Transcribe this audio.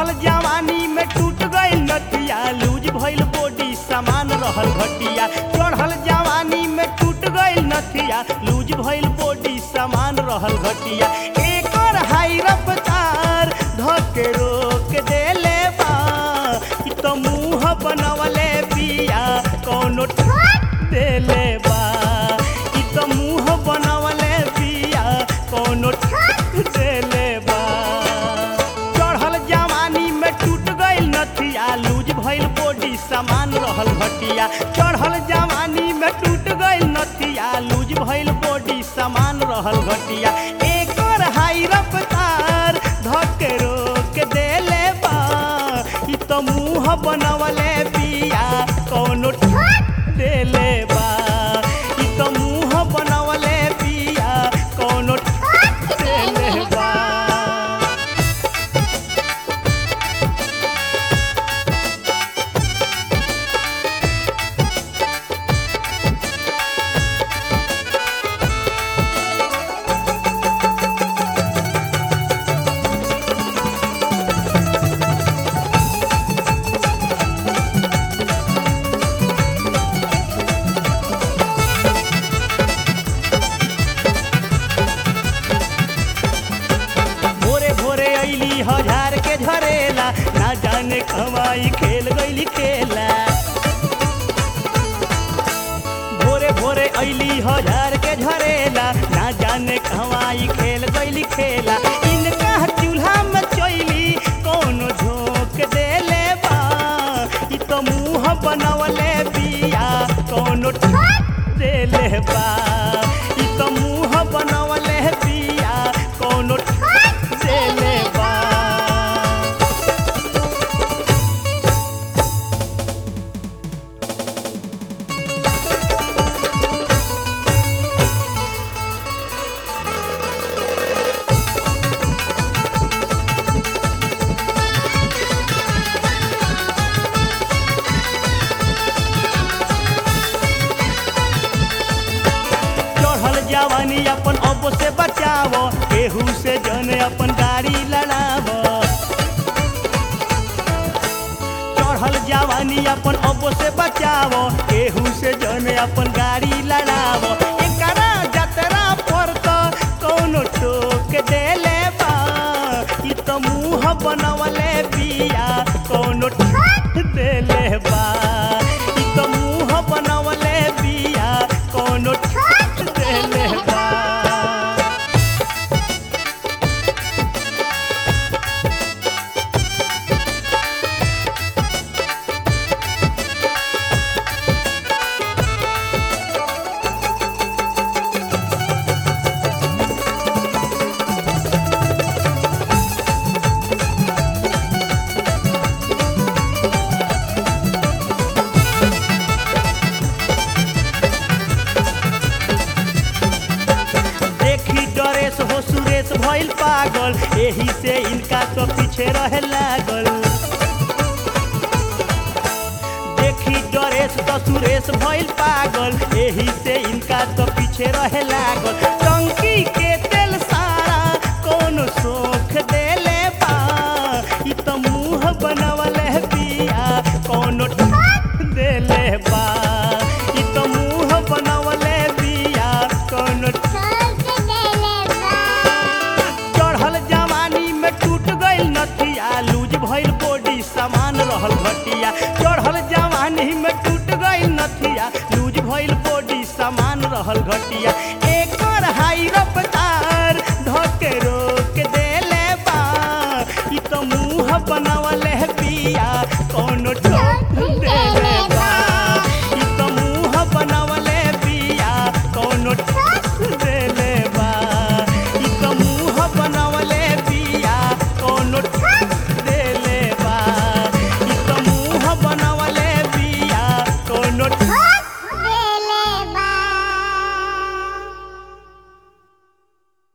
चढ़ल जवानी में टूट गइल नथिया लूज भइल बॉडी सामान रहल घटिया चढ़ल जवानी में टूट गइल नथिया लूज भइल बॉडी सामान रहल घटिया एकर हाई रफ्तार धके रोक देले बा इ त मुंह बनवले बिया कौनो ठोक देले बा इ त मुंह बनवले बिया कौनो ठोक देले बा चढ़ल जवानी में टूट गइल नथिया लूज भइल बॉडी सामान रहल घटिया चढ़ल जवानी में टूट गइल नथिया लूज भइल बॉडी सामान रहल घटिया एकर हाई रफ्तार धके रोक देले बा इ त मुंह बनवले बिया कौनो ठोक देले बा इ त मुंह बनवले बिया कौनो ठोक देले बा हजार के झरेला ना जाने कमाई खेल गईली खेला भोरे भोरे अइली हजार के झरेला ना जाने कमाई खेल गईली खेला इनका चूल्हा में चोइली कौनो झोंक देले बा इ त मुंह बनवले बिया कौनो ठोक देले बा इ त मुंह बनवले बिया कौनो ठोक देले बा जवानी अपन अब से बचावो केहू से जन अपन गाड़ी लड़ावो चढ़ल जवानी अपन अब से बचावो केहू से जन अपन गाड़ी लड़ावो एकरा जतरा पर तो कौनो टोक देले बा इ त मुंह बनवले बिया कौनो ठोक देले बा इ त मुंह बनवले बिया कौनो ठोक देले बा भइल पागल एही से इनका तो पीछे रहे लागल देखी डरेस तो सुरेश भइल पागल एही से इनका तो पीछे रहे लागल टंकी के तेल सारा कौन सोख देले बा इ त मुंह बनवले बिया कौनो ठोक देले बा इ त मुंह बनवले बिया कौनो लूज भइल बॉडी सामान रहल घटिया चढ़ल जवानी में टूट गइल नथिया लूज भइल बॉडी सामान रहल घटिया एकर हाई रफ्तार धके रोक देले बा इ त मुंह बनवल